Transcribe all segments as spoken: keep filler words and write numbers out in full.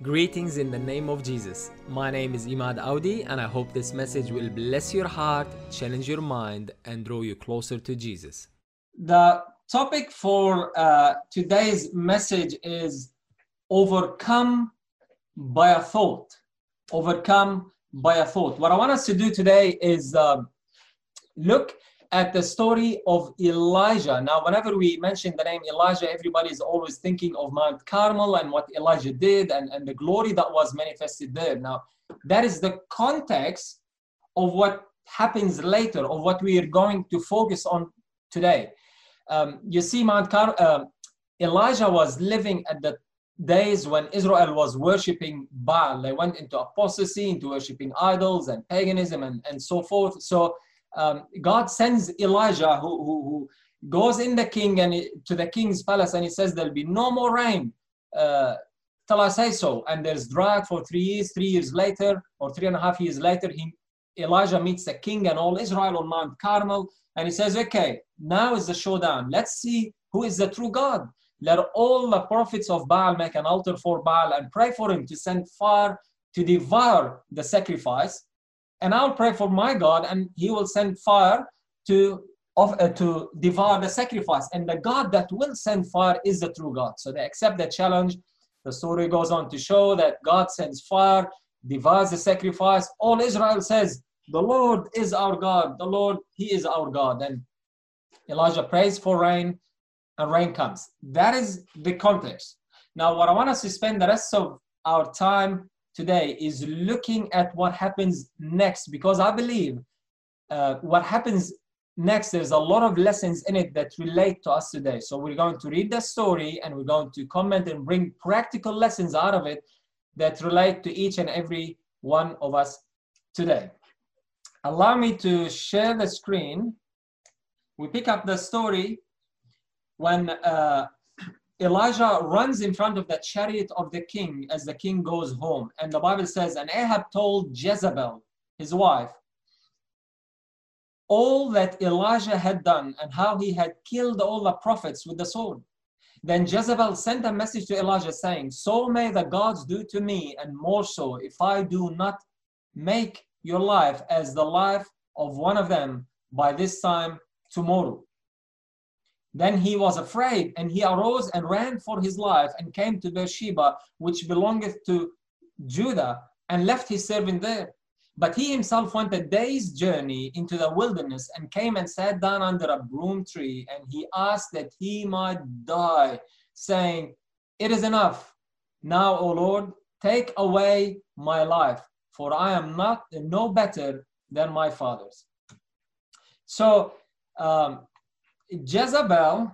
Greetings in the name of Jesus. My name is Imad Audi, and I hope this message will bless your heart, challenge your mind, and draw you closer to Jesus. The topic for uh, today's message is overcome by a thought. Overcome by a thought. What I want us to do today is uh, look at the story of Elijah. Now, whenever we mention the name Elijah, everybody is always thinking of Mount Carmel and what Elijah did and, and the glory that was manifested there. Now, that is the context of what happens later, of what we are going to focus on today. Um, you see, Mount Car- uh, Elijah was living at the days when Israel was worshipping Baal. They went into apostasy, into worshipping idols and paganism and, and so forth. So um, God sends Elijah, who, who, who goes in the king and he, to the king's palace, and he says there'll be no more rain uh, till I say so. And there's drought for three years. Three years later, or three and a half years later, he, Elijah meets the king and all Israel on Mount Carmel, and he says, okay, now is the showdown. Let's see who is the true God. Let all the prophets of Baal make an altar for Baal and pray for him to send fire to devour the sacrifice. And I'll pray for my God, and he will send fire to, of, uh, to devour the sacrifice. And the God that will send fire is the true God. So they accept the challenge. The story goes on to show that God sends fire, devours the sacrifice. All Israel says, the Lord is our God. The Lord, he is our God. And Elijah prays for rain, and rain comes. That is the context. Now, what I want us to spend the rest of our time today is looking at what happens next, because I believe uh, what happens next, there's a lot of lessons in it that relate to us today. So we're going to read the story and we're going to comment and bring practical lessons out of it that relate to each and every one of us today. Allow me to share the screen. We pick up the story when uh, Elijah runs in front of the chariot of the king as the king goes home. And the Bible says, and Ahab told Jezebel, his wife, all that Elijah had done and how he had killed all the prophets with the sword. Then Jezebel sent a message to Elijah saying, so may the gods do to me, and more so, if I do not make your life as the life of one of them by this time tomorrow. Then he was afraid, and he arose and ran for his life and came to Beersheba, which belongeth to Judah, and left his servant there. But he himself went a day's journey into the wilderness and came and sat down under a broom tree, and he asked that he might die, saying, it is enough. Now, O Lord, take away my life, for I am not no better than my fathers. So, um, Jezebel,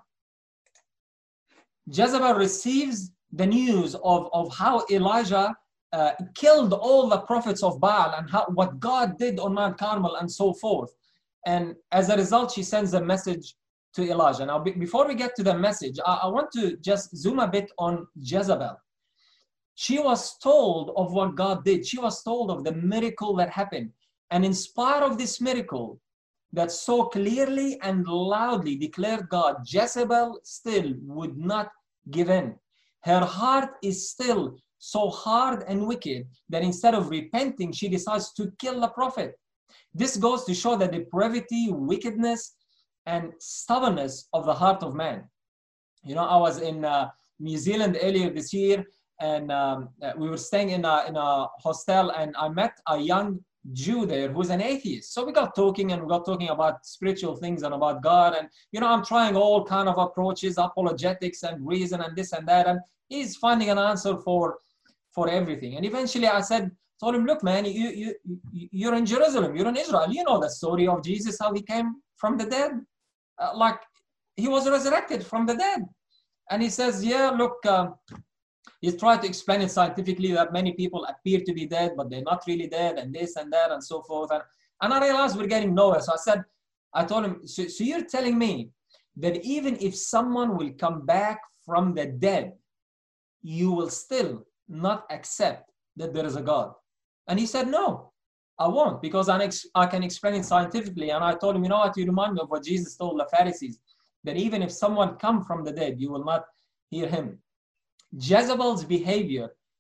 Jezebel receives the news of, of how Elijah uh, killed all the prophets of Baal and how, what God did on Mount Carmel and so forth. And as a result, she sends a message to Elijah. Now, be, before we get to the message, I, I want to just zoom a bit on Jezebel. She was told of what God did. She was told of the miracle that happened. And in spite of this miracle, that so clearly and loudly declared God, Jezebel still would not give in. Her heart is still so hard and wicked that instead of repenting, she decides to kill the prophet. This goes to show the depravity, wickedness, and stubbornness of the heart of man. You know, I was in uh, New Zealand earlier this year, and um, we were staying in a, in a hostel, and I met a young Jew there who's an atheist. So we got talking and we got talking about spiritual things and about God. And, you know, I'm trying all kind of approaches, apologetics and reason and this and that. And he's finding an answer for, for everything. And eventually I said, told him, look, man, you, you, you're in Jerusalem, you're in Israel. You know the story of Jesus, how he came from the dead. Uh, like he was resurrected from the dead. And he says, yeah, look, uh, he tried to explain it scientifically that many people appear to be dead, but they're not really dead, and this and that and so forth. And, and I realized we're getting nowhere. So I said, I told him, so, so you're telling me that even if someone will come back from the dead, you will still not accept that there is a God? And he said, no, I won't, because I, I can explain it scientifically. And I told him, you know what, you remind me of what Jesus told the Pharisees, that even if someone come from the dead, you will not hear him. Jezebel's behavior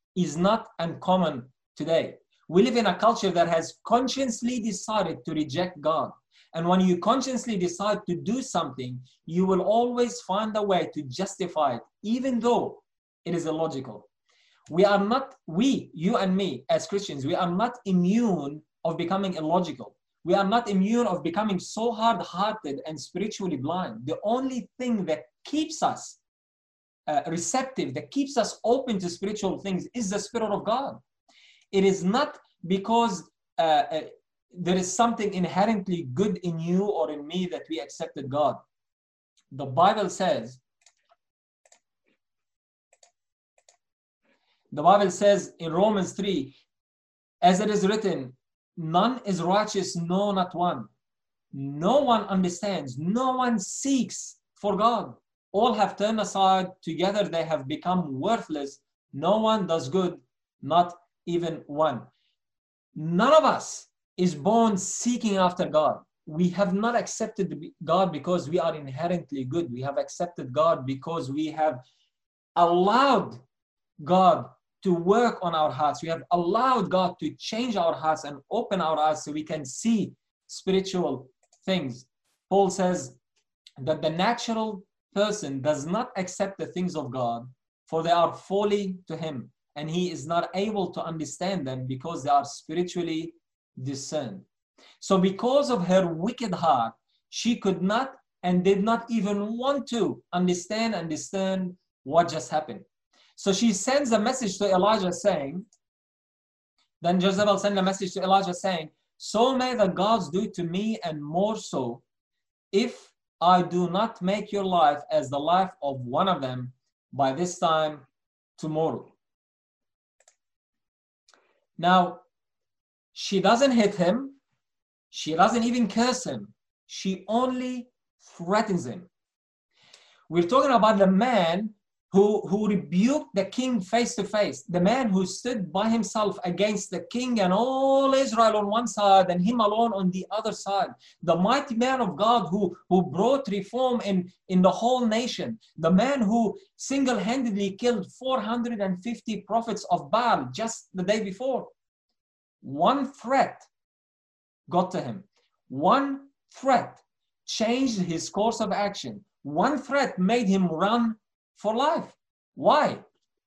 is not uncommon today. We live in a culture that has consciously decided to reject God. And when you consciously decide to do something, you will always find a way to justify it, even though it is illogical. We are not, we, you and me, as Christians, we are not immune of becoming illogical. We are not immune of becoming so hard-hearted and spiritually blind. The only thing that keeps us uh, receptive, that keeps us open to spiritual things is the Spirit of God. It is not because uh, uh, there is something inherently good in you or in me that we accepted God. The Bible says, the Bible says in Romans three, as it is written, none is righteous, no, not one. No one understands, no one seeks for God. All have turned aside, together they have become worthless. No one does good, not even one. None of us is born seeking after God. We have not accepted God because we are inherently good. We have accepted God because we have allowed God to work on our hearts. We have allowed God to change our hearts and open our eyes so we can see spiritual things. Paul says that the natural person does not accept the things of God, for they are folly to him, and he is not able to understand them because they are spiritually discerned. So because of her wicked heart, she could not and did not even want to understand and discern what just happened. So she sends a message to Elijah saying, then Jezebel sent a message to Elijah saying, so may the gods do to me and more so, if I do not make your life as the life of one of them by this time tomorrow. Now, she doesn't hit him. She doesn't even curse him. She only threatens him. We're talking about the man who, who rebuked the king face to face, the man who stood by himself against the king and all Israel on one side and him alone on the other side. The mighty man of God who, who brought reform in, in the whole nation. The man who single-handedly killed four hundred fifty prophets of Baal just the day before. One threat got to him. One threat changed his course of action. One threat made him run for life. Why?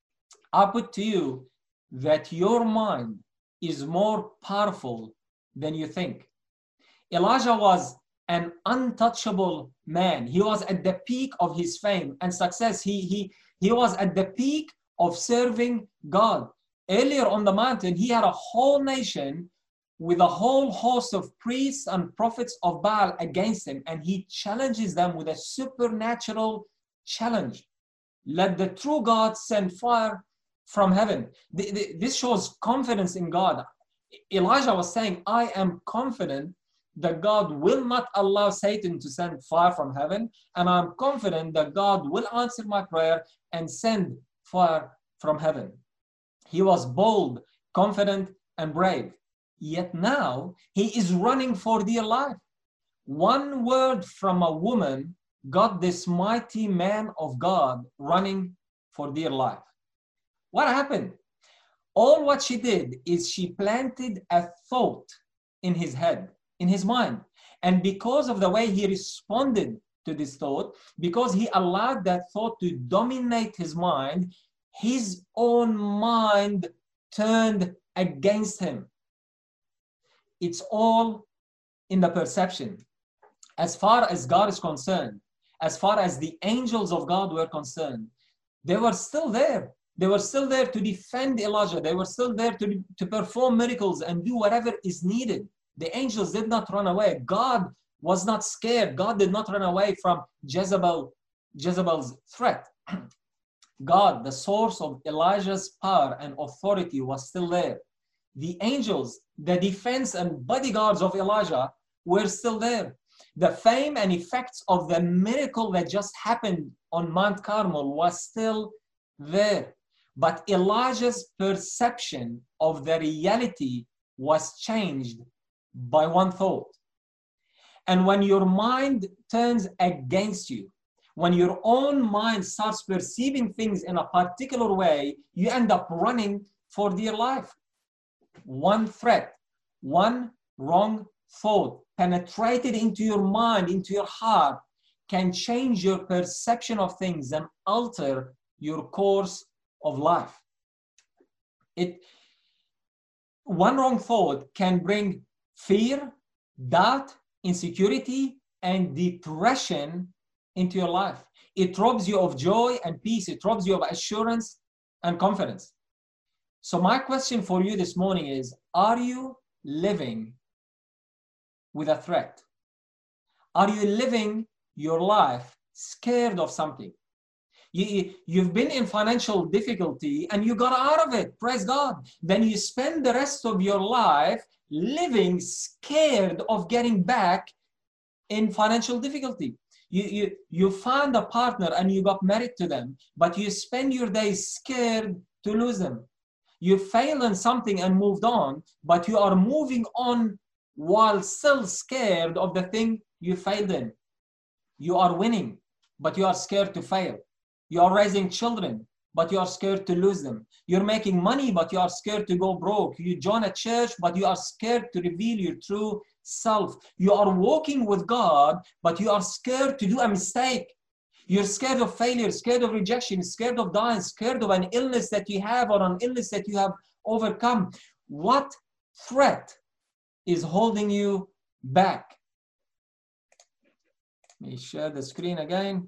I put to you that your mind is more powerful than you think. Elijah was an untouchable man. He was at the peak of his fame and success. He, he, he was at the peak of serving God. Earlier on the mountain, he had a whole nation with a whole host of priests and prophets of Baal against him, and he challenges them with a supernatural challenge. Let the true God send fire from heaven. This shows confidence in God. Elijah was saying, I am confident that God will not allow Satan to send fire from heaven, and I'm confident that God will answer my prayer and send fire from heaven. He was bold, confident, and brave. Yet now he is running for dear life. One word from a woman got this mighty man of God running for dear life. What happened? All what she did is she planted a thought in his head, in his mind. And because of the way he responded to this thought, because he allowed that thought to dominate his mind, his own mind turned against him. It's all in the perception. As far as God is concerned, as far as the angels of God were concerned, they were still there. They were still there to defend Elijah. They were still there to, to perform miracles and do whatever is needed. The angels did not run away. God was not scared. God did not run away from Jezebel, Jezebel's threat. God, the source of Elijah's power and authority, was still there. The angels, the defense and bodyguards of Elijah, were still there. The fame and effects of the miracle that just happened on Mount Carmel was still there. But Elijah's perception of the reality was changed by one thought. And when your mind turns against you, when your own mind starts perceiving things in a particular way, you end up running for dear life. One threat, one wrong thought penetrated into your mind, into your heart, can change your perception of things and alter your course of life. It, one wrong thought can bring fear, doubt, insecurity, and depression into your life. It robs you of joy and peace. It robs you of assurance and confidence. So my question for you this morning is, are you living with a threat? Are you living your life scared of something? You, you've been in financial difficulty and you got out of it, praise God. Then you spend the rest of your life living scared of getting back in financial difficulty. You, you, you found a partner and you got married to them, but you spend your days scared to lose them. You failed in something and moved on, but you are moving on while still scared of the thing you failed in. You are winning, but you are scared to fail. You are raising children, but you are scared to lose them. You're making money, but you are scared to go broke. You join a church, but you are scared to reveal your true self. You are walking with God, but you are scared to do a mistake. You're scared of failure, scared of rejection, scared of dying, scared of an illness that you have or an illness that you have overcome. What threat is holding you back? Let me share the screen again.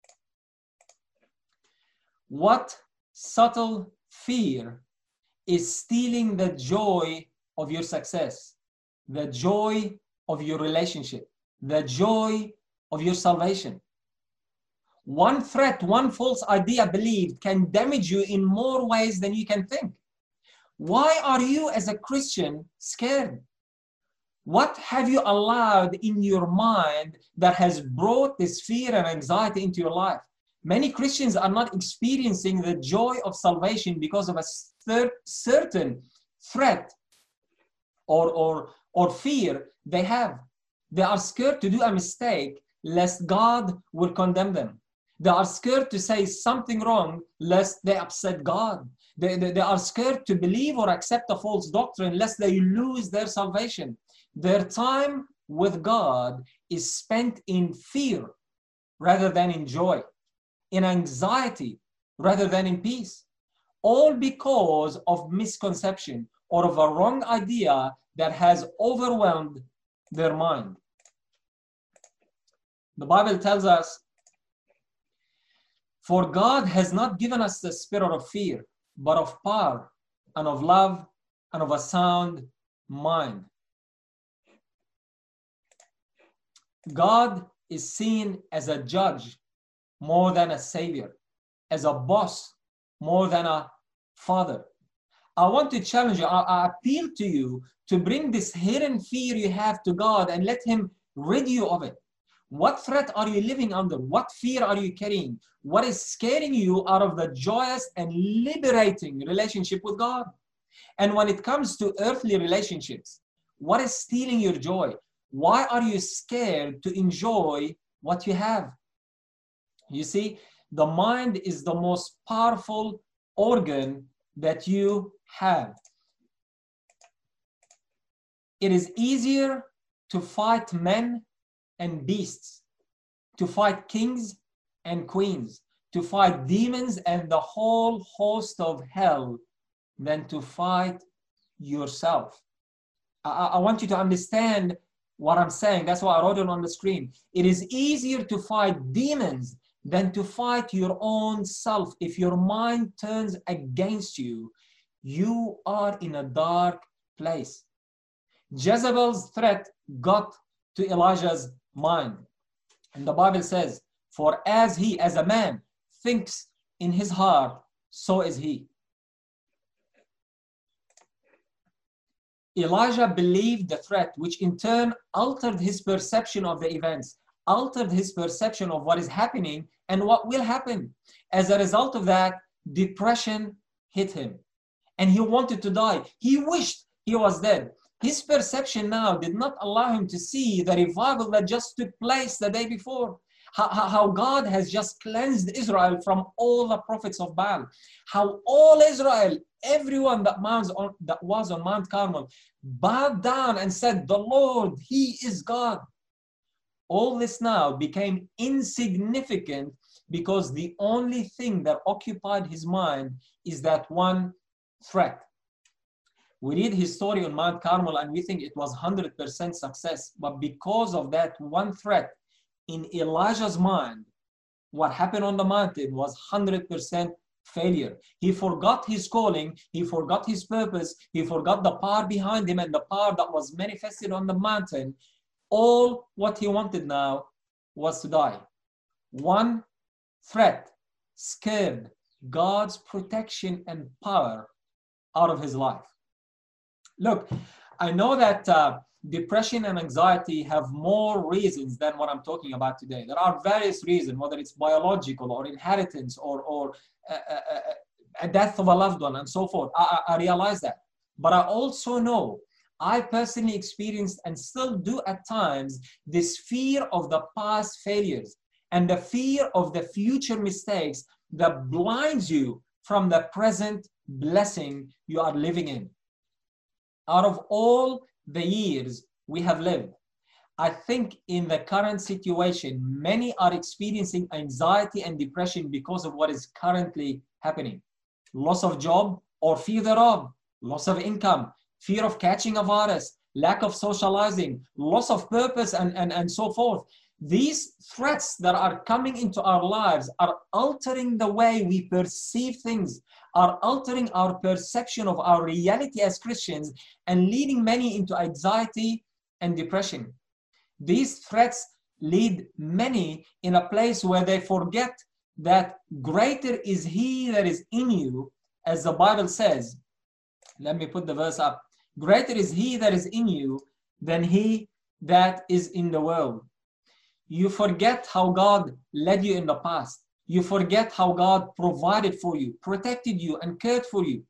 What subtle fear is stealing the joy of your success, the joy of your relationship, the joy of your salvation? One threat, one false idea believed can damage you in more ways than you can think. Why are you as a Christian scared? What have you allowed in your mind that has brought this fear and anxiety into your life? Many Christians are not experiencing the joy of salvation because of a certain threat or, or, or fear they have. They are scared to do a mistake lest God will condemn them. They are scared to say something wrong lest they upset God. They, they, they are scared to believe or accept a false doctrine lest they lose their salvation. Their time with God is spent in fear rather than in joy, in anxiety rather than in peace, all because of misconception or of a wrong idea that has overwhelmed their mind. The Bible tells us, for God has not given us the spirit of fear, but of power and of love and of a sound mind. God is seen as a judge more than a savior, as a boss more than a father. I want to challenge you, I, I appeal to you to bring this hidden fear you have to God and let Him rid you of it. What threat are you living under? What fear are you carrying? What is scaring you out of the joyous and liberating relationship with God? And when it comes to earthly relationships, what is stealing your joy? Why are you scared to enjoy what you have? You see, the mind is the most powerful organ that you have. It is easier to fight men and beasts, to fight kings and queens, to fight demons and the whole host of hell than to fight yourself. I, I want you to understand what I'm saying. That's why I wrote it on the screen. It is easier to fight demons than to fight your own self. If your mind turns against you, you are in a dark place. Jezebel's threat got to Elijah's mind. And the Bible says, for as he, as a man, thinks in his heart, so is he. Elijah believed the threat, which in turn altered his perception of the events, altered his perception of what is happening and what will happen. As a result of that, depression hit him and he wanted to die. He wished he was dead. His perception now did not allow him to see the revival that just took place the day before. how, how, how God has just cleansed Israel from all the prophets of Baal, how all Israel, everyone that, mounts on, that was on Mount Carmel, bowed down and said, the Lord, He is God. All this now became insignificant because the only thing that occupied his mind is that one threat. We read his story on Mount Carmel and we think it was one hundred percent success, but because of that one threat in Elijah's mind, what happened on the mountain was one hundred percent failure. He forgot his calling, he forgot his purpose, he forgot the power behind him and the power that was manifested on the mountain. All what he wanted now was to die. One threat scared God's protection and power out of his life. Look, I know that uh, depression and anxiety have more reasons than what I'm talking about today. There are various reasons, whether it's biological or inheritance or, or uh, uh, a death of a loved one and so forth. I, I realize that. But I also know, I personally experienced and still do at times, this fear of the past failures and the fear of the future mistakes that blinds you from the present blessing you are living in. Out of all the years we have lived, I think in the current situation, many are experiencing anxiety and depression because of what is currently happening. Loss of job or fear thereof, loss of income, fear of catching a virus, lack of socializing, loss of purpose, and, and, and so forth. These threats that are coming into our lives are altering the way we perceive things, are altering our perception of our reality as Christians, and leading many into anxiety and depression. These threats lead many in a place where they forget that greater is He that is in you, as the Bible says. Let me put the verse up. Greater is He that is in you than he that is in the world. You forget how God led you in the past. You forget how God provided for you, protected you, and cared for you.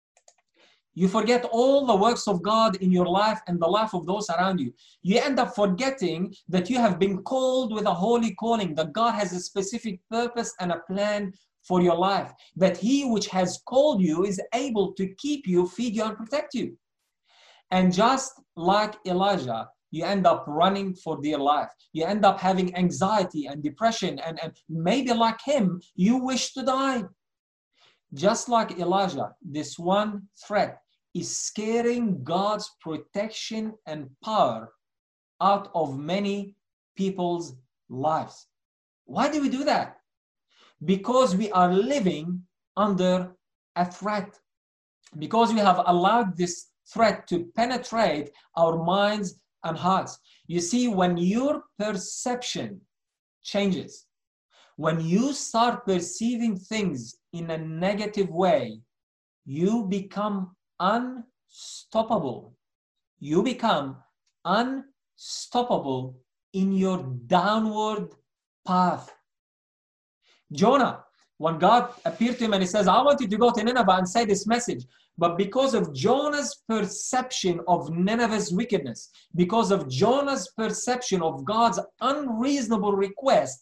You forget all the works of God in your life and the life of those around you. You end up forgetting that you have been called with a holy calling, that God has a specific purpose and a plan for your life, that He which has called you is able to keep you, feed you, and protect you. And just like Elijah, you end up running for dear life. You end up having anxiety and depression, and, and maybe like him, you wish to die. Just like Elijah, this one threat is scaring God's protection and power out of many people's lives. Why do we do that? Because we are living under a threat. Because we have allowed this threat to penetrate our minds and hearts. You see, when your perception changes, when you start perceiving things in a negative way, you become unstoppable. You become unstoppable in your downward path. Jonah, when God appeared to him and he says, I want you to go to Nineveh and say this message. But because of Jonah's perception of Nineveh's wickedness, because of Jonah's perception of God's unreasonable request,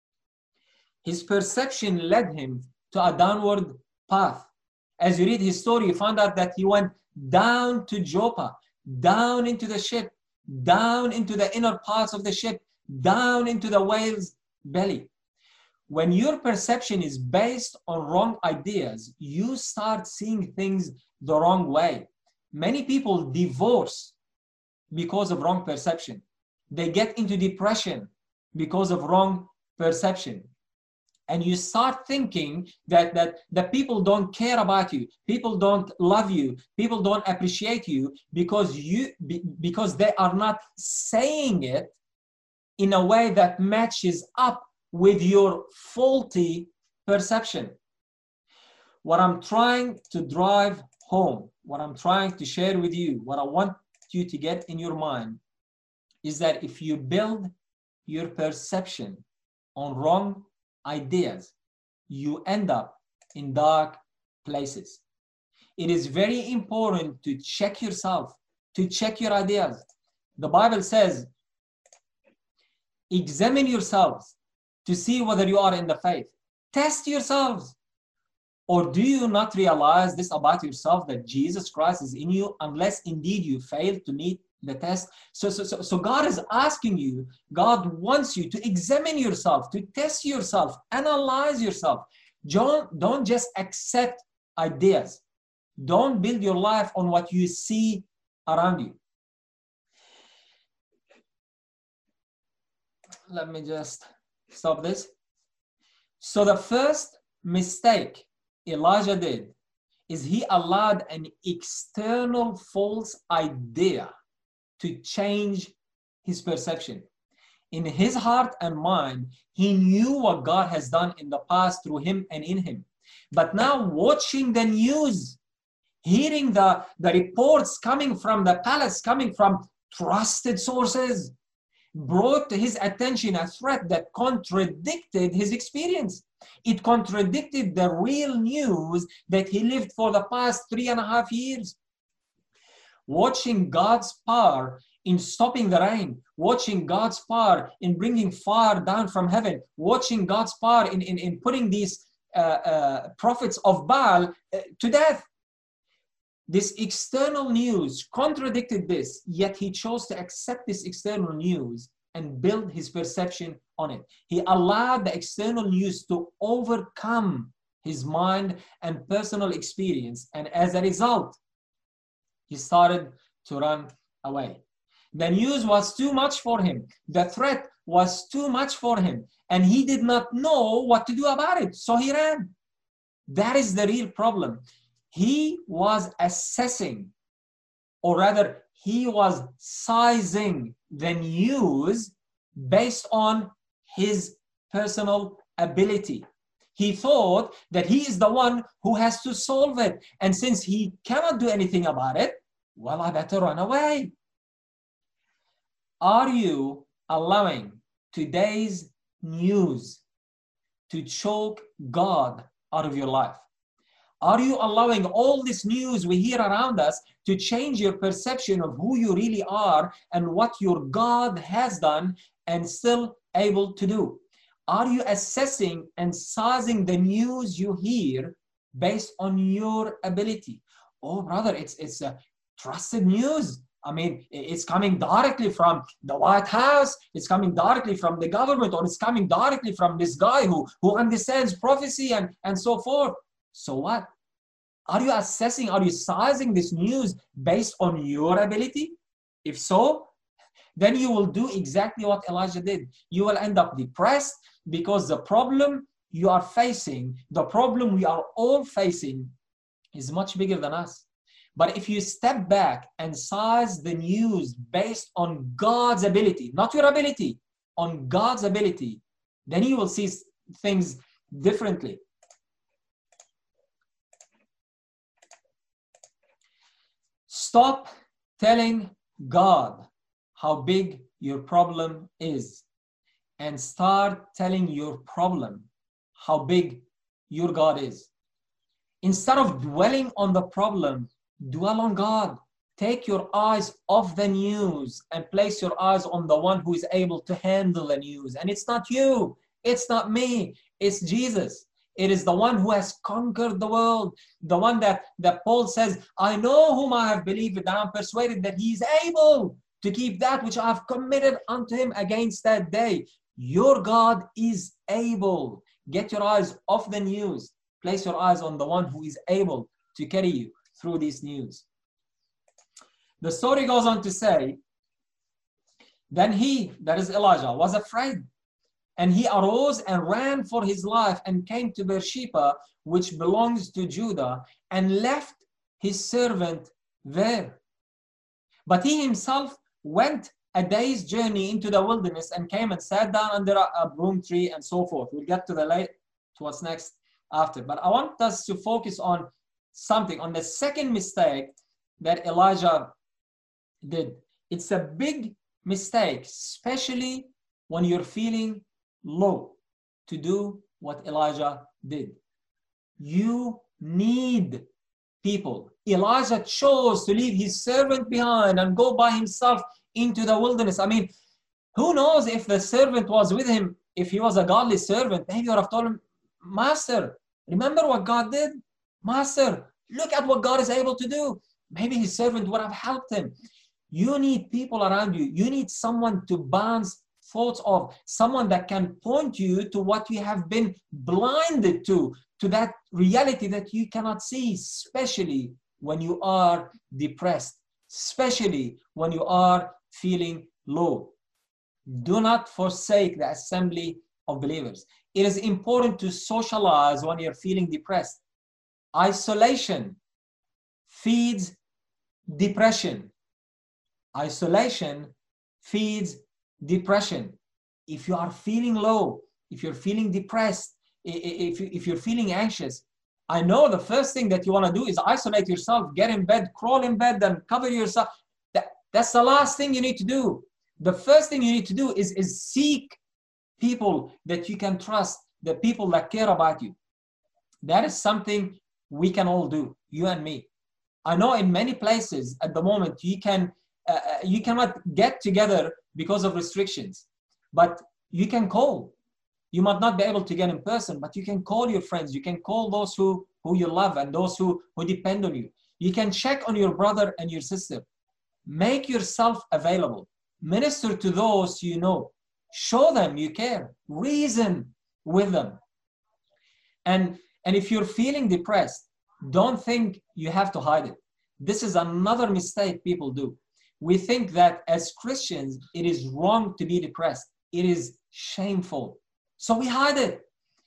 his perception led him to a downward path. As you read his story, you find out that he went down to Joppa, down into the ship, down into the inner parts of the ship, down into the whale's belly. When your perception is based on wrong ideas, you start seeing things the wrong way. Many people divorce because of wrong perception. They get into depression because of wrong perception. And you start thinking that, that, that people don't care about you, people don't love you, people don't appreciate you because, you because they are not saying it in a way that matches up with your faulty perception. What I'm trying to drive home, what I'm trying to share with you, what I want you to get in your mind is that if you build your perception on wrong ideas, you end up in dark places. It is very important to check yourself, to check your ideas. The Bible says, examine yourselves to see whether you are in the faith. Test yourselves. Or do you not realize this about yourself, that Jesus Christ is in you, unless indeed you fail to meet the test? So, so, so, so God is asking you, God wants you to examine yourself, to test yourself, analyze yourself. Don't, don't just accept ideas. Don't build your life on what you see around you. Let me just stop this. So the first mistake Elijah did is he allowed an external false idea to change his perception. In his heart and mind, he knew what God has done in the past through him and in him. But now watching the news, hearing the, the reports coming from the palace, coming from trusted sources, brought to his attention a threat that contradicted his experience. It contradicted the real news that he lived for the past three and a half years. Watching God's power in stopping the rain, watching God's power in bringing fire down from heaven, watching God's power in, in, in putting these uh, uh, prophets of Baal uh, to death. This external news contradicted this, yet he chose to accept this external news and build his perception on it. He allowed the external news to overcome his mind and personal experience, and as a result, he started to run away. The news was too much for him. The threat was too much for him, and he did not know what to do about it, so he ran. That is the real problem. He was assessing, or rather, he was sizing the news based on his personal ability. He thought that he is the one who has to solve it. And since he cannot do anything about it, well, I better run away. Are you allowing today's news to choke God out of your life? Are you allowing all this news we hear around us to change your perception of who you really are and what your God has done and still able to do? Are you assessing and sizing the news you hear based on your ability? Oh, brother, it's, it's a trusted news. I mean, it's coming directly from the White House, it's coming directly from the government, or it's coming directly from this guy who, who understands prophecy and, and so forth. So what? Are you assessing, are you sizing this news based on your ability? If so, then you will do exactly what Elijah did. You will end up depressed because the problem you are facing, the problem we are all facing, is much bigger than us. But if you step back and size the news based on God's ability, not your ability, on God's ability, then you will see things differently. Stop telling God how big your problem is and start telling your problem how big your God is. Instead of dwelling on the problem, dwell on God. Take your eyes off the news and place your eyes on the one who is able to handle the news. And it's not you, it's not me, it's Jesus. It is the one who has conquered the world, the one that, that Paul says, I know whom I have believed, and I am persuaded that he is able to keep that which I have committed unto him against that day. Your God is able. Get your eyes off the news. Place your eyes on the one who is able to carry you through this news. The story goes on to say, then he, that is Elijah, was afraid. And he arose and ran for his life and came to Beersheba, which belongs to Judah, and left his servant there. But he himself went a day's journey into the wilderness and came and sat down under a, a broom tree and so forth. We'll get to the late, to what's next after. But I want us to focus on something, on the second mistake that Elijah did. It's a big mistake, especially when you're feeling low, to do what Elijah did. You need people. Elijah chose to leave his servant behind and go by himself into the wilderness. I mean, who knows if the servant was with him if he was a godly servant, maybe you would have told him, Master, remember what God did? Master, look at what God is able to do. Maybe his servant would have helped him. You need people around you. You need someone to bounce thoughts of, someone that can point you to what you have been blinded to, to that reality that you cannot see, especially when you are depressed, especially when you are feeling low. Do not forsake the assembly of believers. It is important to socialize when you're feeling depressed. Isolation feeds depression. Isolation feeds depression. If you are feeling low, if you're feeling depressed, if, if you're feeling anxious, I know the first thing that you want to do is isolate yourself, get in bed, crawl in bed, and cover yourself. That, that's the last thing you need to do. The first thing you need to do is, is seek people that you can trust, the people that care about you. That is something we can all do, you and me. I know in many places at the moment you can uh, you cannot get together because of restrictions, but you can call. You might not be able to get in person, but you can call your friends. You can call those who, who you love and those who, who depend on you. You can check on your brother and your sister. Make yourself available. Minister to those you know. Show them you care. Reason with them. And, and if you're feeling depressed, don't think you have to hide it. This is another mistake people do. We think that as Christians, it is wrong to be depressed. It is shameful. So we hide it.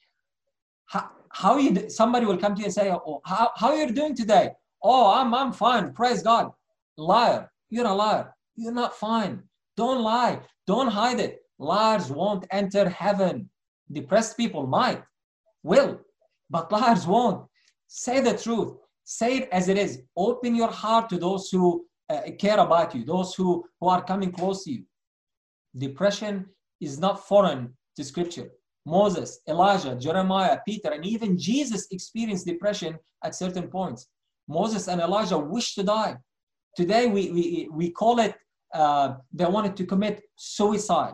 How, how you, somebody will come to you and say, oh, how, how are you doing today? Oh, I'm, I'm fine. Praise God. Liar. You're a liar. You're not fine. Don't lie. Don't hide it. Liars won't enter heaven. Depressed people might, will, but liars won't. Say the truth. Say it as it is. Open your heart to those who uh, care about you, those who, who are coming close to you. Depression is not foreign to Scripture. Moses, Elijah, Jeremiah, Peter, and even Jesus experienced depression at certain points. Moses and Elijah wished to die. Today we, we, we call it, uh, they wanted to commit suicide.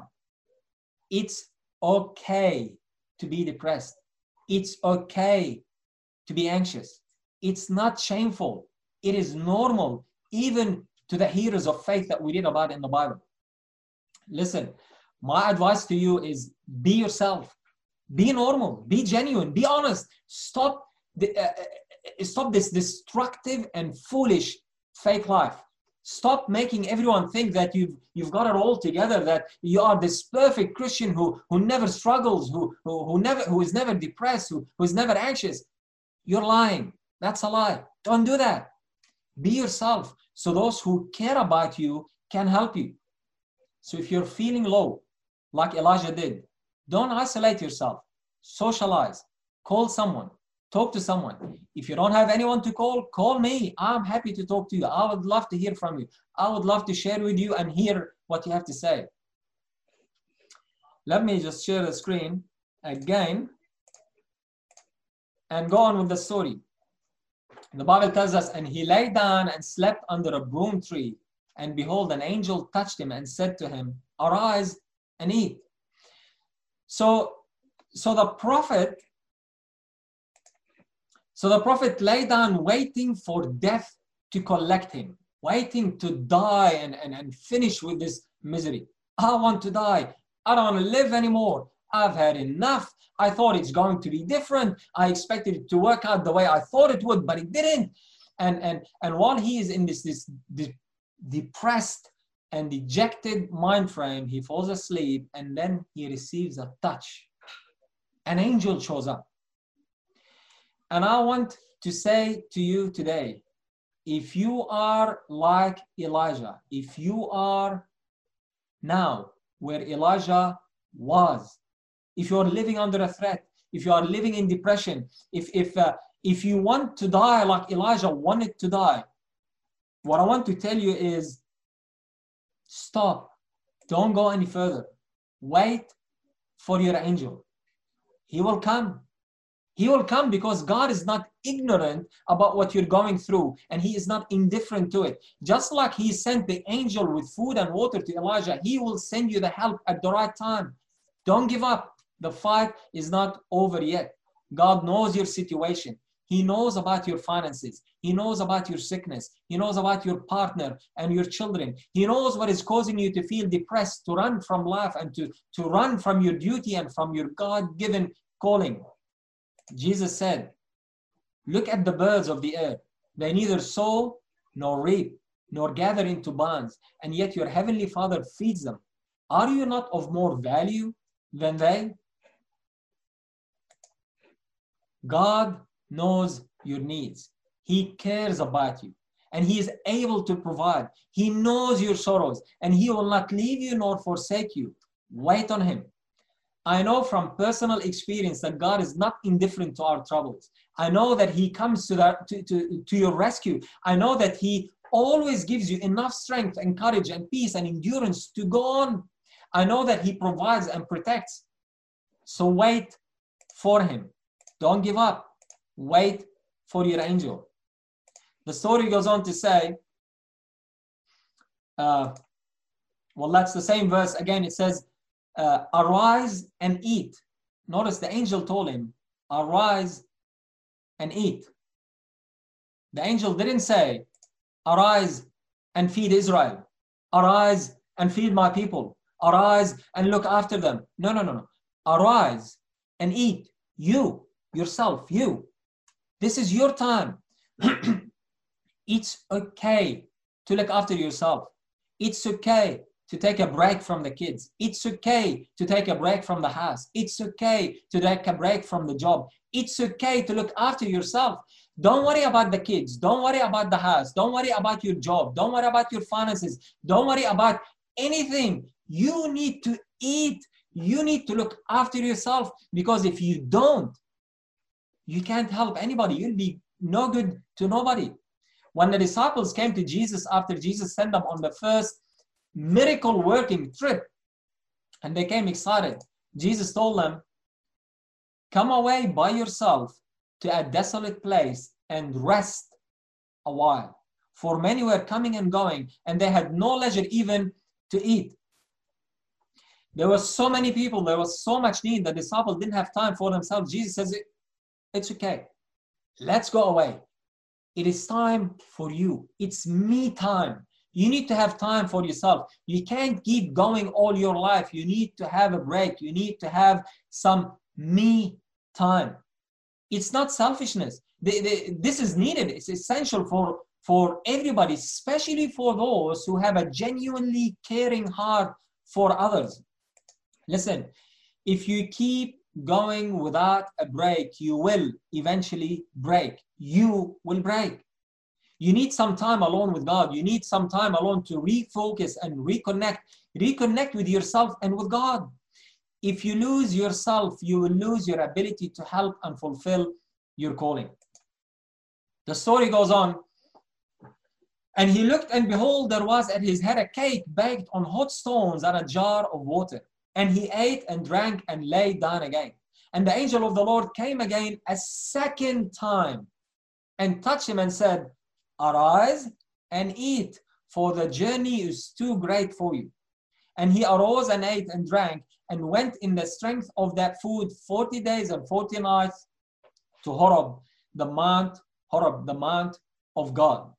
It's okay to be depressed. It's okay to be anxious. It's not shameful. It is normal, even to the heroes of faith that we read about in the Bible. Listen, my advice to you is be yourself. Be normal. Be genuine. Be honest. Stop, the, uh, stop this destructive and foolish fake life. Stop making everyone think that you've, you've got it all together, that you are this perfect Christian who, who never struggles, who, who, who, never, who is never depressed, who, who is never anxious. You're lying. That's a lie. Don't do that. Be yourself so those who care about you can help you. So if you're feeling low, like Elijah did, don't isolate yourself. Socialize. Call someone. Talk to someone. If you don't have anyone to call, call me. I'm happy to talk to you. I would love to hear from you. I would love to share with you and hear what you have to say. Let me just share the screen again and go on with the story. The Bible tells us, and he lay down and slept under a broom tree. And behold, an angel touched him and said to him, arise and eat. So, so the prophet, so the prophet lay down waiting for death to collect him, waiting to die and, and, and finish with this misery. I want to die. I don't want to live anymore. I've had enough. I thought it's going to be different. I expected it to work out the way I thought it would, but it didn't. And, and, and while he is in this, this, this depressed and dejected mind frame, he falls asleep, and then he receives a touch. An angel shows up. And I want to say to you today, if you are like Elijah, if you are now where Elijah was, if you are living under a threat, if you are living in depression, if, if, uh, if you want to die like Elijah wanted to die, what I want to tell you is stop. Don't go any further. Wait for your angel. He will come. He will come because God is not ignorant about what you're going through, and he is not indifferent to it. Just like he sent the angel with food and water to Elijah, he will send you the help at the right time. Don't give up. The fight is not over yet. God knows your situation. He knows about your finances. He knows about your sickness. He knows about your partner and your children. He knows what is causing you to feel depressed, to run from life and to, to run from your duty and from your God-given calling. Jesus said, look at the birds of the air. They neither sow nor reap nor gather into barns, and yet your heavenly Father feeds them. Are you not of more value than they? God knows your needs. He cares about you, and He is able to provide. He knows your sorrows, and He will not leave you nor forsake you. Wait on Him. I know from personal experience that God is not indifferent to our troubles. I know that He comes to, that, to, to, to your rescue. I know that He always gives you enough strength and courage and peace and endurance to go on. I know that He provides and protects. So wait for Him. Don't give up. Wait for your angel. The story goes on to say, uh, well, that's the same verse. Again, it says, uh, arise and eat. Notice the angel told him, arise and eat. The angel didn't say, arise and feed Israel. Arise and feed my people. Arise and look after them. No, no, no, no. Arise and eat. You, yourself, you. This is your time. It's okay to look after yourself. It's okay to take a break from the kids. It's okay to take a break from the house. It's okay to take a break from the job. It's okay to look after yourself. Don't worry about the kids. Don't worry about the house. Don't worry about your job. Don't worry about your finances. Don't worry about anything. You need to eat. You need to look after yourself, because if you don't, you can't help anybody. You'll be no good to nobody. When the disciples came to Jesus after Jesus sent them on the first miracle working trip, and they came excited, Jesus told them, come away by yourself to a desolate place and rest a while. For many were coming and going, and they had no leisure even to eat. There were so many people, there was so much need, the disciples didn't have time for themselves. Jesus says, it's okay. Let's go away. It is time for you. It's me time. You need to have time for yourself. You can't keep going all your life. You need to have a break. You need to have some me time. It's not selfishness. The, the, this is needed. It's essential for, for everybody, especially for those who have a genuinely caring heart for others. Listen, if you keep going without a break, you will eventually break. You will break. You need some time alone with God. You need some time alone to refocus and reconnect. Reconnect with yourself and with God. If you lose yourself, you will lose your ability to help and fulfill your calling. The story goes on. And he looked, and behold, there was at his head a cake baked on hot stones and a jar of water. And he ate and drank and lay down again. And the angel of the Lord came again a second time and touched him and said, arise and eat, for the journey is too great for you. And he arose and ate and drank and went in the strength of that food forty days and forty nights to Horeb, the mount, Horeb, the mount of God.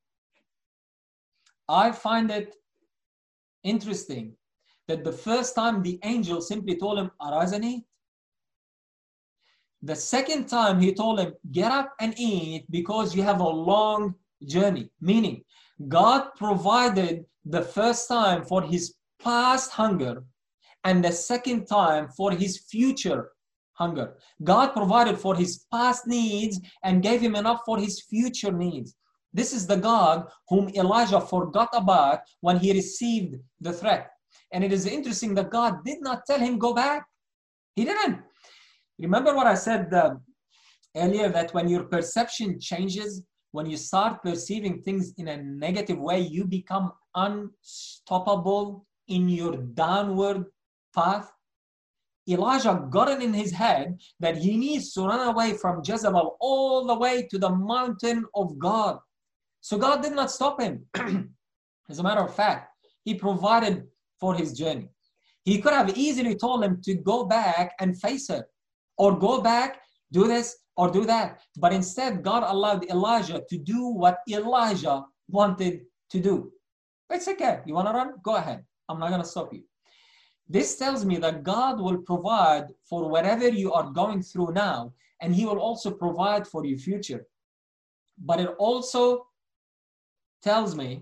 I find it interesting that the first time the angel simply told him, arise and eat. The second time he told him, get up and eat because you have a long journey. Meaning, God provided the first time for his past hunger and the second time for his future hunger. God provided for his past needs and gave him enough for his future needs. This is the God whom Elijah forgot about when he received the threat. And it is interesting that God did not tell him, go back. He didn't. Remember what I said uh, earlier, that when your perception changes, when you start perceiving things in a negative way, you become unstoppable in your downward path. Elijah got it in his head that he needs to run away from Jezebel all the way to the mountain of God. So God did not stop him. As a matter of fact, he provided for his journey. He could have easily told him to go back and face her, or go back, do this, or do that. But instead, God allowed Elijah to do what Elijah wanted to do. It's okay. You want to run? Go ahead. I'm not going to stop you. This tells me that God will provide for whatever you are going through now, and He will also provide for your future. But it also tells me,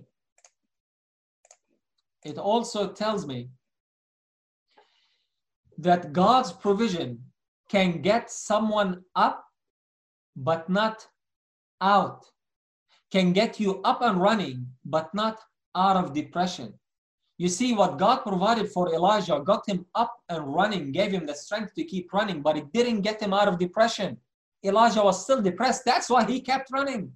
it also tells me that God's provision can get someone up, but not out. Can get you up and running, but not out of depression. You see, what God provided for Elijah got him up and running, gave him the strength to keep running, but it didn't get him out of depression. Elijah was still depressed. That's why he kept running.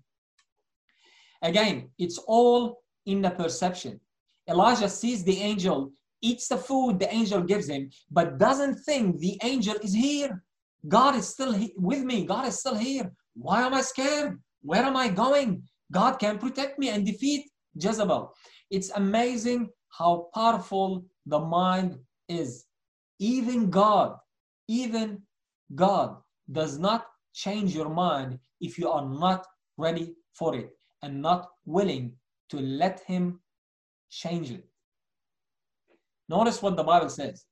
Again, it's all in the perception. Elijah sees the angel, eats the food the angel gives him, but doesn't think the angel is here. God is still with me. God is still here. Why am I scared? Where am I going? God can protect me and defeat Jezebel. It's amazing how powerful the mind is. Even God, even God does not change your mind if you are not ready for it and not willing to let Him change it. Notice what the Bible says.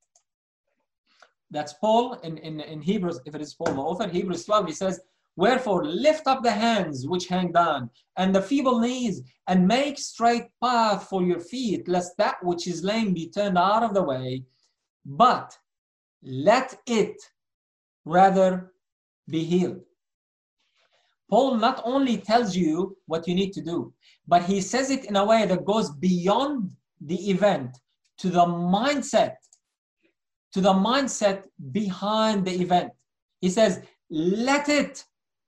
That's Paul in, in, in Hebrews, if it is Paul, the author, Hebrews twelve, he says, "Wherefore lift up the hands which hang down, and the feeble knees, and make straight path for your feet, lest that which is lame be turned out of the way, but let it rather be healed." Paul not only tells you what you need to do, but he says it in a way that goes beyond the event to the mindset, to the mindset behind the event. He says, let it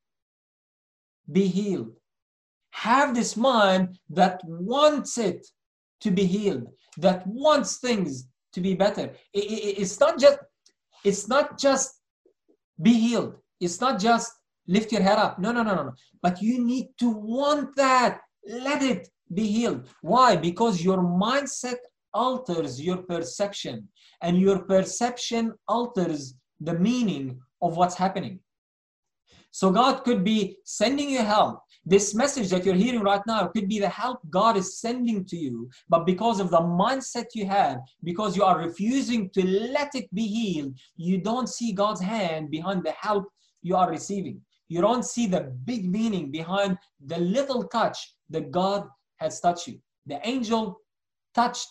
be healed. Have this mind that wants it to be healed, that wants things to be better. It, it, it's not just, it's not just be healed. It's not just lift your head up. No, no, no, no, no. But you need to want that. Let it be healed. Why? Because your mindset alters your perception, and your perception alters the meaning of what's happening. So God could be sending you help. This message that you're hearing right now could be the help God is sending to you, but because of the mindset you have, because you are refusing to let it be healed, you don't see God's hand behind the help you are receiving. You don't see the big meaning behind the little touch that God has touched you. The angel touched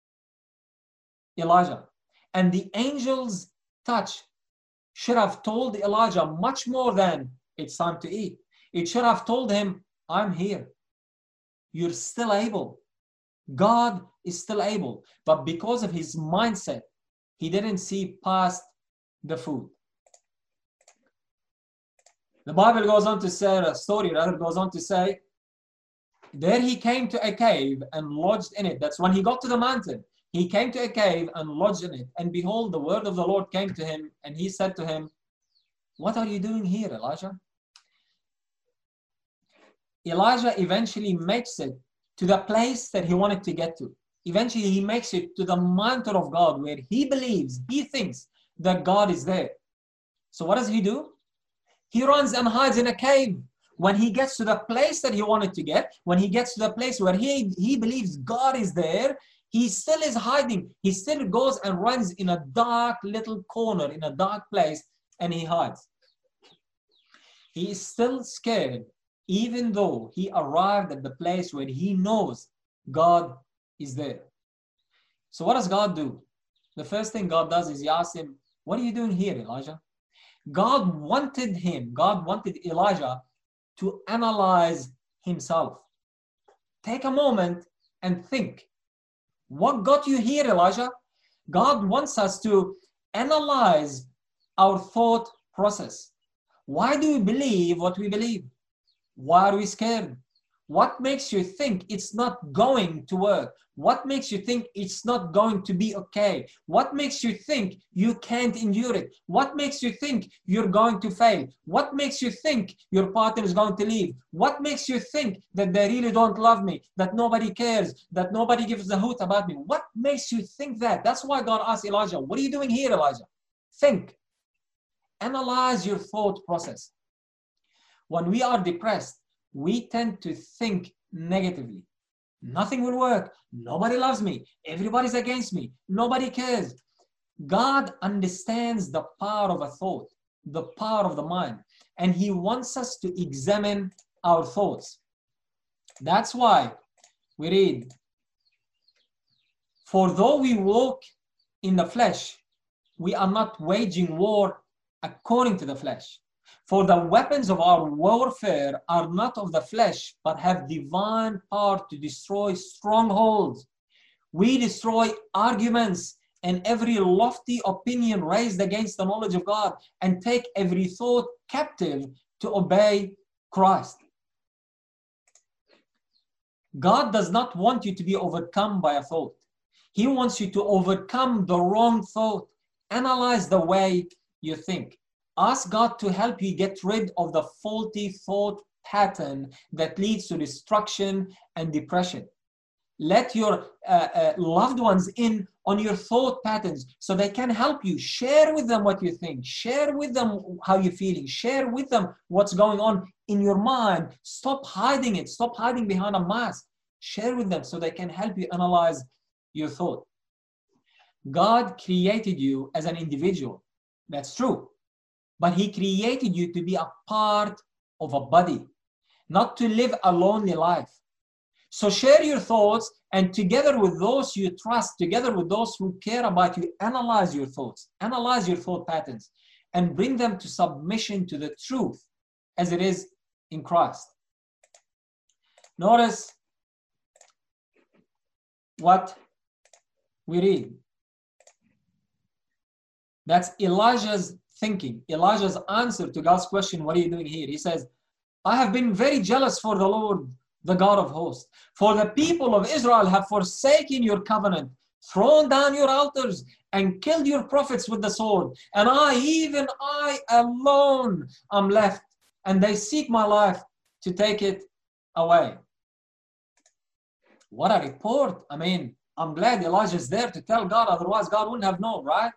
Elijah, and the angel's touch should have told Elijah much more than it's time to eat. It should have told him, I'm here. You're still able. God is still able. But because of his mindset, he didn't see past the food. The Bible goes on to say, a story rather goes on to say, there he came to a cave and lodged in it. That's when he got to the mountain. He came to a cave and lodged in it. And behold, the word of the Lord came to him, and he said to him, what are you doing here, Elijah? Elijah eventually makes it to the place that he wanted to get to. Eventually, he makes it to the mountain of God, where he believes, he thinks that God is there. So what does he do? He runs and hides in a cave. When he gets to the place that he wanted to get, when he gets to the place where he, he believes God is there, he still is hiding. He still goes and runs in a dark little corner, in a dark place, and he hides. He is still scared, even though he arrived at the place where he knows God is there. So what does God do? The first thing God does is he asks him, what are you doing here, Elijah? God wanted him, God wanted Elijah to analyze himself. Take a moment and think. What got you here, Elijah? God wants us to analyze our thought process. Why do we believe what we believe? Why are we scared? What makes you think it's not going to work? What makes you think it's not going to be okay? What makes you think you can't endure it? What makes you think you're going to fail? What makes you think your partner is going to leave? What makes you think that they really don't love me, that nobody cares, that nobody gives a hoot about me? What makes you think that? That's why God asked Elijah, what are you doing here, Elijah? Think. Analyze your thought process. When we are depressed, we tend to think negatively. Nothing will work. Nobody loves me. Everybody's against me. Nobody cares. God understands the power of a thought, the power of the mind, and He wants us to examine our thoughts. That's why we read, for though we walk in the flesh, we are not waging war according to the flesh. For the weapons of our warfare are not of the flesh, but have divine power to destroy strongholds. We destroy arguments and every lofty opinion raised against the knowledge of God, and take every thought captive to obey Christ. God does not want you to be overcome by a thought. He wants you to overcome the wrong thought. Analyze the way you think. Ask God to help you get rid of the faulty thought pattern that leads to destruction and depression. Let your uh, uh, loved ones in on your thought patterns so they can help you. Share with them what you think. Share with them how you're feeling. Share with them what's going on in your mind. Stop hiding it. Stop hiding behind a mask. Share with them so they can help you analyze your thought. God created you as an individual. That's true. But He created you to be a part of a body, not to live a lonely life. So share your thoughts, and together with those you trust, together with those who care about you, analyze your thoughts, analyze your thought patterns, and bring them to submission to the truth as it is in Christ. Notice what we read. That's Elijah's thinking, Elijah's answer to God's question, what are you doing here? He says, I have been very jealous for the Lord, the God of hosts. For the people of Israel have forsaken your covenant, thrown down your altars, and killed your prophets with the sword. And I, even I alone, am left, and they seek my life to take it away. What a report. I mean, I'm glad Elijah's there to tell God, otherwise God wouldn't have known, right?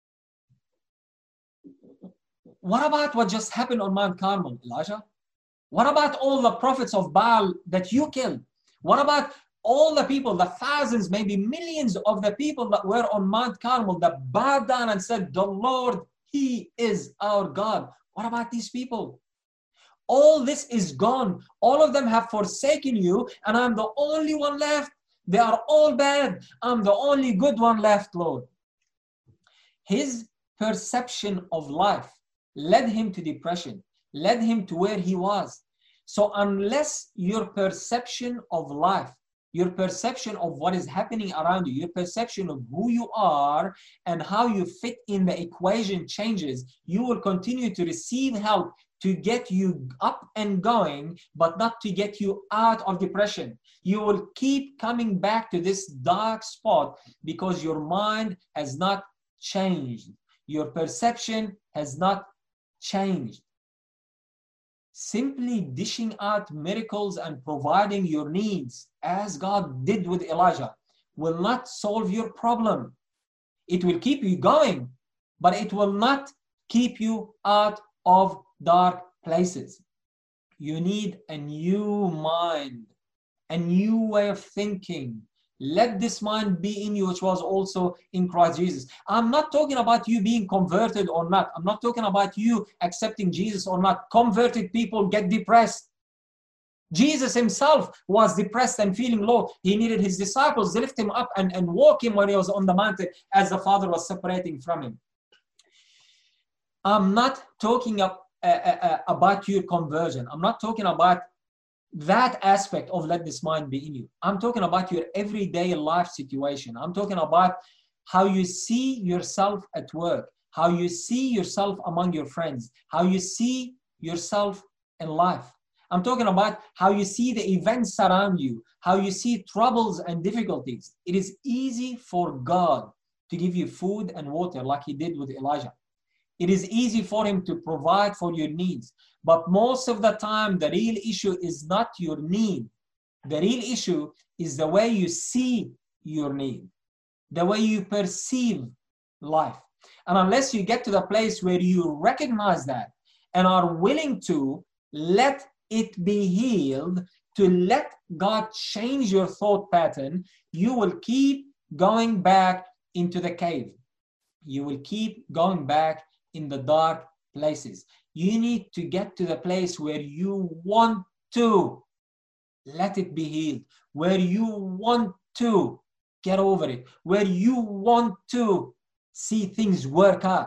What about what just happened on Mount Carmel, Elijah? What about all the prophets of Baal that you killed? What about all the people, the thousands, maybe millions of the people that were on Mount Carmel that bowed down and said, the Lord, He is our God? What about these people? All this is gone. All of them have forsaken you, and I'm the only one left. They are all bad. I'm the only good one left, Lord. His perception of life led him to depression, led him to where he was. So unless your perception of life, your perception of what is happening around you, your perception of who you are and how you fit in the equation changes, you will continue to receive help to get you up and going, but not to get you out of depression. You will keep coming back to this dark spot because your mind has not changed. Your perception has not changed. Simply dishing out miracles and providing your needs, as God did with Elijah, will not solve your problem. It will keep you going, but it will not keep you out of dark places. You need a new mind, a new way of thinking. Let this mind be in you, which was also in Christ Jesus. I'm not talking about you being converted or not. I'm not talking about you accepting Jesus or not. Converted people get depressed. Jesus himself was depressed and feeling low. He needed his disciples to lift him up and, and walk him when he was on the mountain as the Father was separating from him. I'm not talking uh, uh, uh, about your conversion. I'm not talking about that aspect of let this mind be in you. I'm talking about your everyday life situation. I'm talking about how you see yourself at work, how you see yourself among your friends, how you see yourself in life. I'm talking about how you see the events around you, how you see troubles and difficulties. It is easy for God to give you food and water like he did with Elijah. It is easy for him to provide for your needs. But most of the time, the real issue is not your need. The real issue is the way you see your need, the way you perceive life. And unless you get to the place where you recognize that and are willing to let it be healed, to let God change your thought pattern, you will keep going back into the cave. You will keep going back in the dark places. You need to get to the place where you want to let it be healed, where you want to get over it, where you want to see things work out.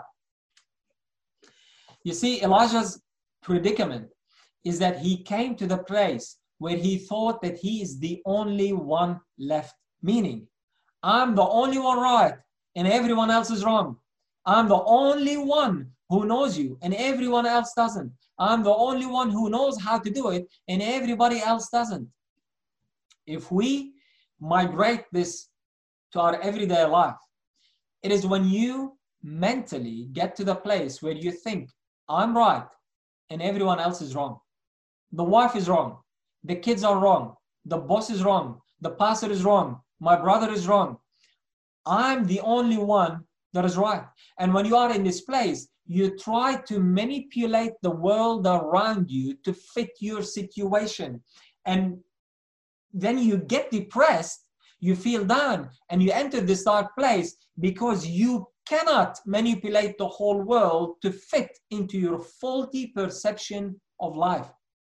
You see, Elijah's predicament is that he came to the place where he thought that he is the only one left, meaning, I'm the only one right and everyone else is wrong. I'm the only one who knows you and everyone else doesn't. I'm the only one who knows how to do it and everybody else doesn't. If we migrate this to our everyday life, it is when you mentally get to the place where you think, I'm right and everyone else is wrong. The wife is wrong. The kids are wrong. The boss is wrong. The pastor is wrong. My brother is wrong. I'm the only one that is right. And when you are in this place, you try to manipulate the world around you to fit your situation. And then you get depressed, you feel down, and you enter this dark place because you cannot manipulate the whole world to fit into your faulty perception of life.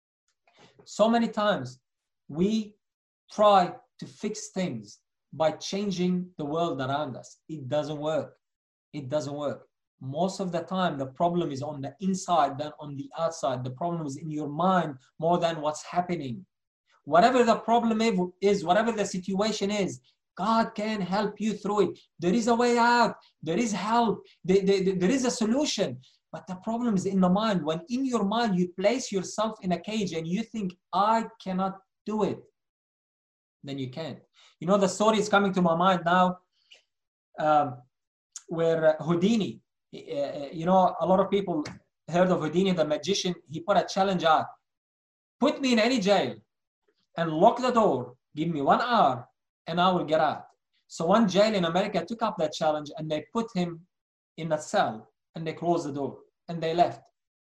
So many times we try to fix things by changing the world around us. It doesn't work. It doesn't work. Most of the time, the problem is on the inside than on the outside. The problem is in your mind more than what's happening. Whatever the problem is, whatever the situation is, God can help you through it. There is a way out. There is help. There, there, there is a solution. But the problem is in the mind. When in your mind you place yourself in a cage and you think, I cannot do it, then you can't. You know, the story is coming to my mind now um, where uh, Houdini, uh, you know, a lot of people heard of Houdini, the magician. He put a challenge out. Put me in any jail and lock the door. Give me one hour and I will get out. So one jail in America took up that challenge and they put him in a cell and they closed the door and they left.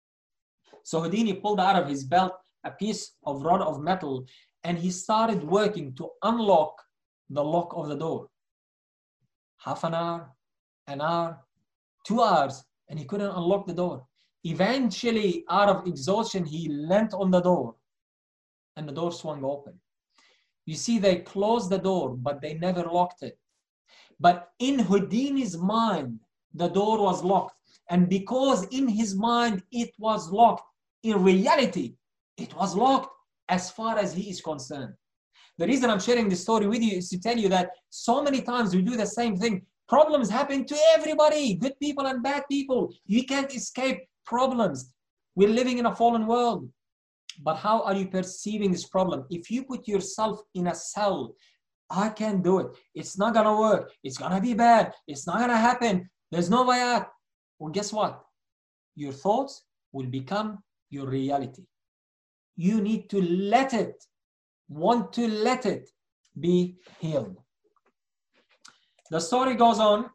So Houdini pulled out of his belt a piece of rod of metal and he started working to unlock the lock of the door. Half an hour, an hour, two hours, and he couldn't unlock the door. Eventually, out of exhaustion, he leant on the door and the door swung open. You see, they closed the door, but they never locked it. But in Houdini's mind, the door was locked. And because in his mind it was locked, in reality, it was locked as far as he is concerned. The reason I'm sharing this story with you is to tell you that so many times we do the same thing. Problems happen to everybody, good people and bad people. You can't escape problems. We're living in a fallen world. But how are you perceiving this problem? If you put yourself in a cell, I can't do it. It's not going to work. It's going to be bad. It's not going to happen. There's no way out. Well, guess what? Your thoughts will become your reality. You need to let it, want to let it be healed. The story goes on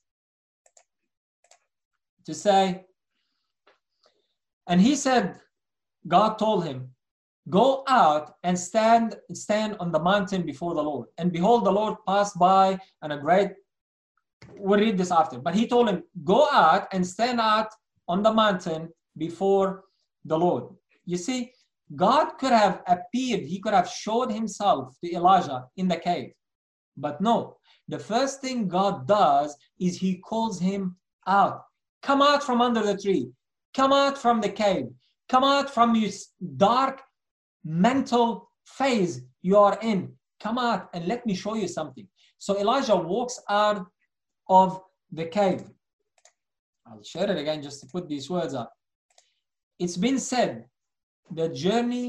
to say, and he said, God told him, go out and stand, stand on the mountain before the Lord. And behold, the Lord passed by, and a great, we'll read this after. But he told him, go out and stand out on the mountain before the Lord. You see, God could have appeared, he could have showed himself to Elijah in the cave. But no, the first thing God does is he calls him out. Come out from under the tree. Come out from the cave. Come out from this dark mental phase you are in. Come out and let me show you something. So Elijah walks out of the cave. I'll share it again just to put these words up. It's been said, the journey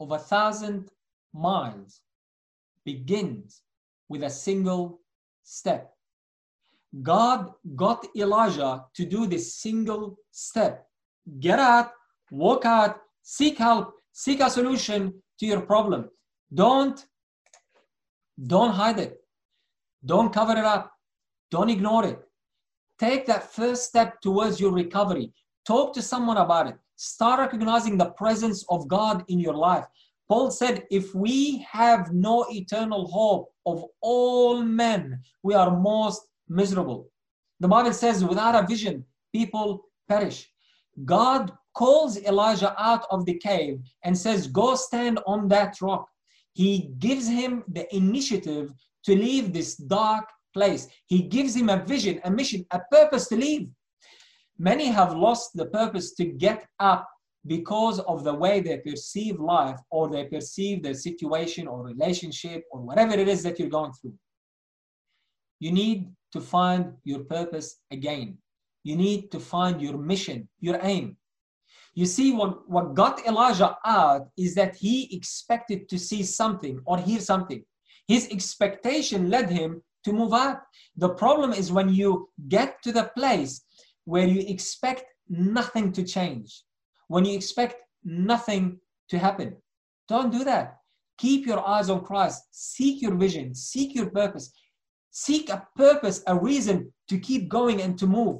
of a thousand miles begins with a single step. God got Elijah to do this single step. Get out, walk out, seek help, seek a solution to your problem. Don't, don't hide it. Don't cover it up. Don't ignore it. Take that first step towards your recovery. Talk to someone about it. Start recognizing the presence of God in your life. Paul said, if we have no eternal hope of all men, we are most miserable. The Bible says, without a vision, people perish. God calls Elijah out of the cave and says, go stand on that rock. He gives him the initiative to leave this dark place. He gives him a vision, a mission, a purpose to leave. Many have lost the purpose to get up because of the way they perceive life, or they perceive their situation or relationship or whatever it is that you're going through. You need to find your purpose again. You need to find your mission, your aim. You see, what, what got Elijah out is that he expected to see something or hear something. His expectation led him to move out. The problem is when you get to the place where you expect nothing to change, when you expect nothing to happen. Don't do that. Keep your eyes on Christ. Seek your vision. Seek your purpose. Seek a purpose, a reason to keep going and to move.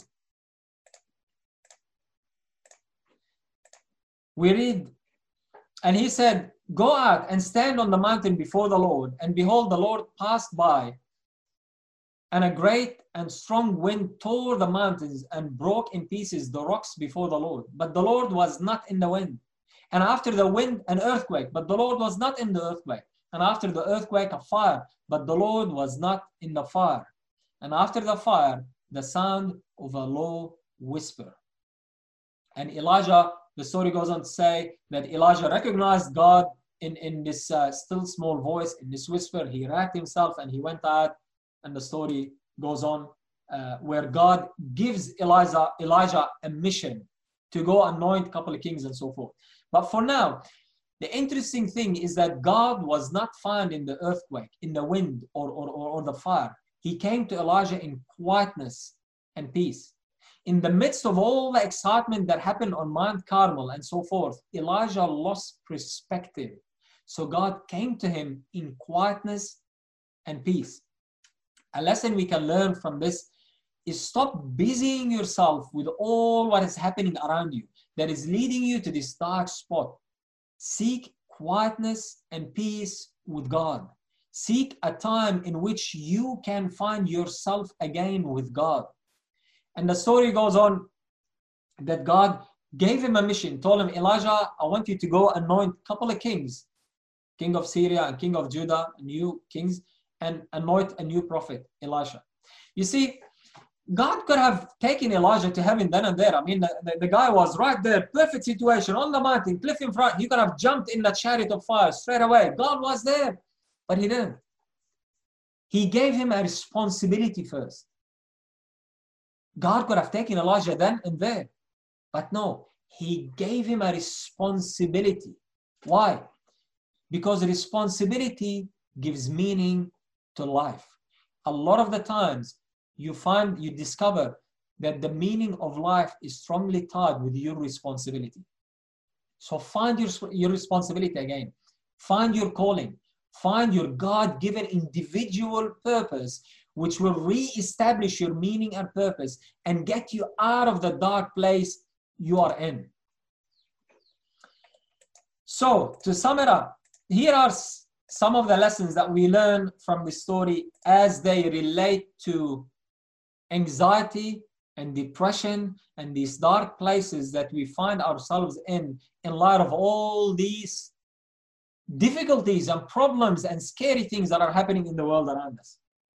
We read, and he said, go out and stand on the mountain before the Lord. And behold, the Lord passed by, and a great and strong wind tore the mountains and broke in pieces the rocks before the Lord. But the Lord was not in the wind. And after the wind, an earthquake. But the Lord was not in the earthquake. And after the earthquake, a fire. But the Lord was not in the fire. And after the fire, the sound of a low whisper. And Elijah, the story goes on to say that Elijah recognized God in, in this uh, still small voice, in this whisper. He wrapped himself and he went out. And the story goes on uh, where God gives Elijah, Elijah a mission to go anoint a couple of kings and so forth. But for now, the interesting thing is that God was not found in the earthquake, in the wind, or, or, or, or the fire. He came to Elijah in quietness and peace. In the midst of all the excitement that happened on Mount Carmel and so forth, Elijah lost perspective. So God came to him in quietness and peace. A lesson we can learn from this is stop busying yourself with all what is happening around you that is leading you to this dark spot. Seek quietness and peace with God. Seek a time in which you can find yourself again with God. And the story goes on that God gave him a mission, told him, Elijah, I want you to go anoint a couple of kings, king of Syria and king of Judah, new kings, and anoint a new prophet, Elisha. You see, God could have taken Elijah to heaven then and there. I mean, the, the, the guy was right there, perfect situation, on the mountain, cliff in front. He could have jumped in the chariot of fire straight away. God was there, but he didn't. He gave him a responsibility first. God could have taken Elijah then and there, but no, he gave him a responsibility. Why? Because responsibility gives meaning to life. A lot of the times you find, you discover that the meaning of life is strongly tied with your responsibility. So find your, your responsibility again. Find your calling. Find your God-given individual purpose, which will re-establish your meaning and purpose and get you out of the dark place you are in. So to sum it up, here are some of the lessons that we learn from the story as they relate to anxiety and depression and these dark places that we find ourselves in, in light of all these difficulties and problems and scary things that are happening in the world around us.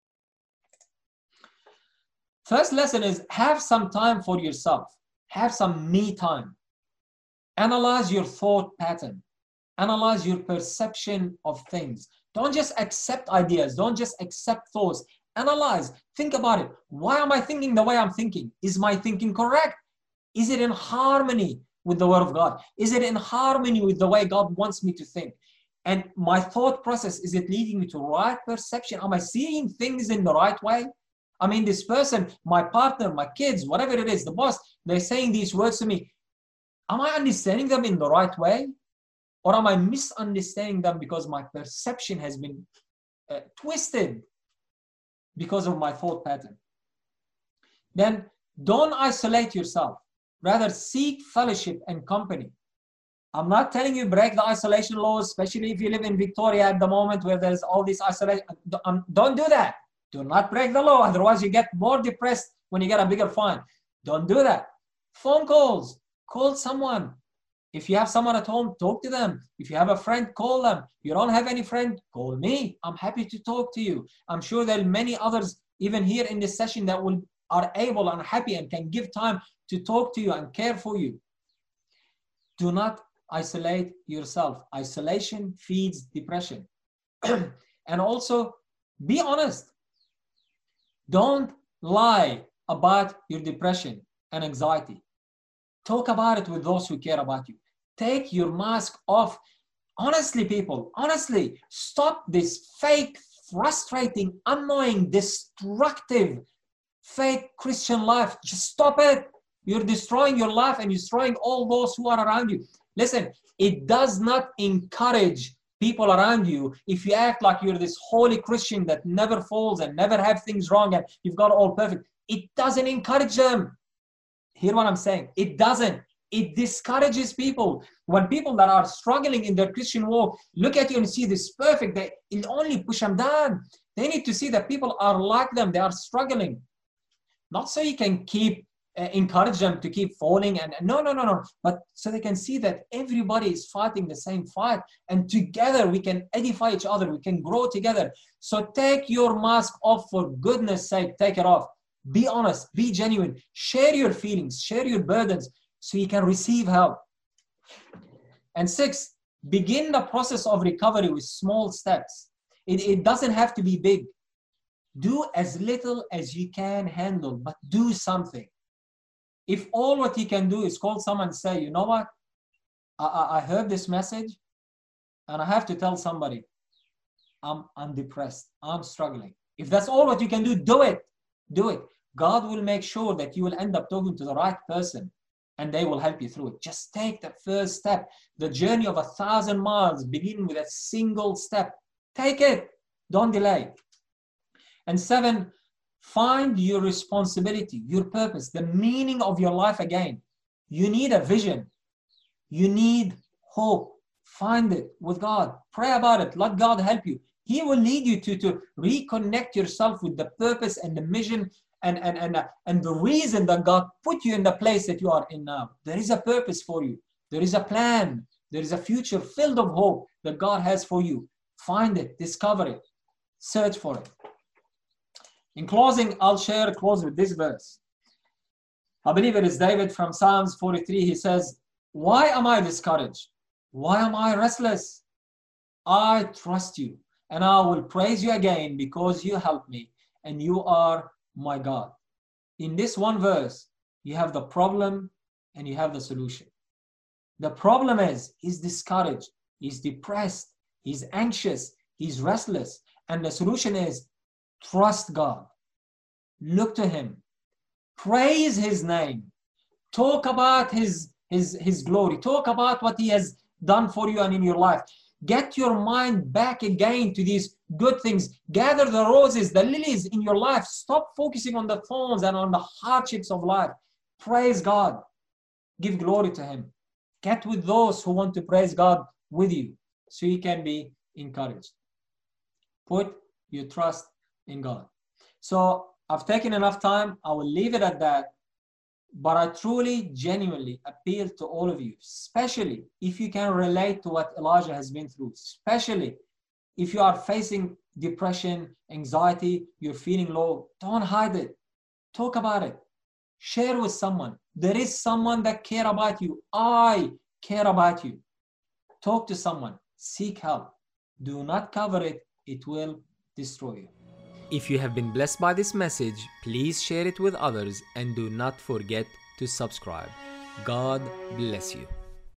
First lesson is have some time for yourself. Have some me time. Analyze your thought pattern. Analyze your perception of things. Don't just accept ideas. Don't just accept thoughts. Analyze. Think about it. Why am I thinking the way I'm thinking? Is my thinking correct? Is it in harmony with the word of God? Is it in harmony with the way God wants me to think? And my thought process, is it leading me to right perception? Am I seeing things in the right way? I mean, this person, my partner, my kids, whatever it is, the boss, they're saying these words to me. Am I understanding them in the right way? Or am I misunderstanding them because my perception has been uh, twisted because of my thought pattern? Then don't isolate yourself. Rather, seek fellowship and company. I'm not telling you break the isolation laws, especially if you live in Victoria at the moment where there's all this isolation. Don't do that. Do not break the law. Otherwise, you get more depressed when you get a bigger fine. Don't do that. Phone calls. Call someone. If you have someone at home, talk to them. If you have a friend, call them. You don't have any friend, call me. I'm happy to talk to you. I'm sure there are many others, even here in this session, that will are able and happy and can give time to talk to you and care for you. Do not isolate yourself. Isolation feeds depression. And also, be honest. Don't lie about your depression and anxiety. Talk about it with those who care about you. Take your mask off. Honestly, people, honestly, stop this fake, frustrating, annoying, destructive, fake Christian life. Just stop it. You're destroying your life and you're destroying all those who are around you. Listen, it does not encourage people around you if you act like you're this holy Christian that never falls and never have things wrong and you've got all perfect. It doesn't encourage them. Hear what I'm saying? It doesn't. It discourages people. When people that are struggling in their Christian walk look at you and see this perfect, they, it only push them down. They need to see that people are like them. They are struggling. Not so you can keep, uh, encourage them to keep falling. and No, no, no, no. But so they can see that everybody is fighting the same fight. And together we can edify each other. We can grow together. So take your mask off, for goodness sake. Take it off. Be honest, be genuine, share your feelings, share your burdens so you can receive help. And six, begin the process of recovery with small steps. It, it doesn't have to be big. Do as little as you can handle, but do something. If all what you can do is call someone and say, you know what, I, I heard this message and I have to tell somebody, I'm, I'm depressed, I'm struggling. If that's all what you can do, do it, do it. God will make sure that you will end up talking to the right person and they will help you through it. Just take the first step. The journey of a thousand miles begin with a single step. Take it. Don't delay. And seven, find your responsibility, your purpose, the meaning of your life again. You need a vision. You need hope. Find it with God. Pray about it. Let God help you. He will lead you to, to reconnect yourself with the purpose and the mission and, and, and, uh, and the reason that God put you in the place that you are in now. There is a purpose for you. There is a plan. There is a future filled of hope that God has for you. Find it. Discover it. Search for it. In closing, I'll share, close with this verse. I believe it is David from Psalms forty-three. He says, why am I discouraged? Why am I restless? I trust you, and I will praise you again because you help me, and you are my God. In this one verse, you have the problem and you have the solution. The problem is he's discouraged, he's depressed, he's anxious, he's restless. And the solution is trust God. Look to him. Praise his name. Talk about his, his, his glory. Talk about what he has done for you and in your life. Get your mind back again to these good things. Gather the roses, the lilies in your life. Stop focusing on the thorns and on the hardships of life. Praise God. Give glory to him. Get with those who want to praise God with you so you can be encouraged. Put your trust in God. So I've taken enough time. I will leave it at that. But I truly, genuinely appeal to all of you, especially if you can relate to what Elijah has been through, especially if you are facing depression, anxiety, you're feeling low. Don't hide it. Talk about it. Share with someone. There is someone that cares about you. I care about you. Talk to someone. Seek help. Do not cover it. It will destroy you. If you have been blessed by this message, please share it with others and do not forget to subscribe. God bless you.